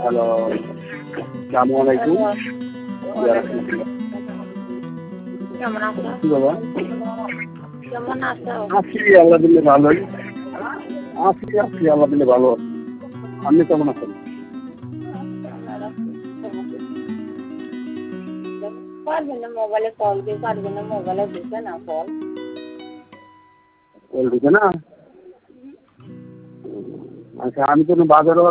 Hello, আসসালামু আলাইকুম। কেমন আছো? কি বাবা? কেমন আছো? আছি আল্লাহ দিলে ভালোই। আছি আল্লাহ দিলে ভালো আছি। আপনি কেমন আছেন? পারবেন না মোবাইলে কল দিয়ে পারবেন না মোবাইলে দিতে না কল কল দিছে না? আচ্ছা, আমি তো বাজারে